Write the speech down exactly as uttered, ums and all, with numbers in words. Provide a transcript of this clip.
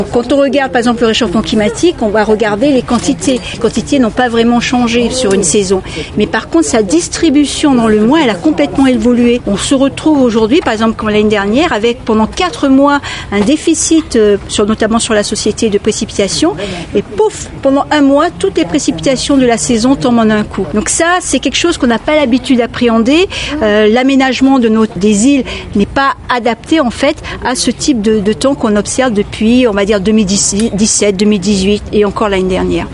Quand on regarde par exemple le réchauffement climatique, on va regarder les quantités. Les quantités n'ont pas vraiment changé sur une saison. Mais par contre, sa distribution dans le mois, elle a complètement évolué. On se retrouve aujourd'hui, par exemple comme l'année dernière, avec pendant quatre mois un déficit, euh, sur, notamment sur la société de précipitations. Et pouf, pendant un mois, toutes les précipitations de la saison tombent en un coup. Donc ça, c'est quelque chose qu'on n'a pas l'habitude d'appréhender. Euh, l'aménagement de nos, des îles n'est pas adapté en fait à ce type de, de temps qu'on observe depuis, on va dire, deux mille dix-sept, deux mille dix-huit et encore l'année dernière.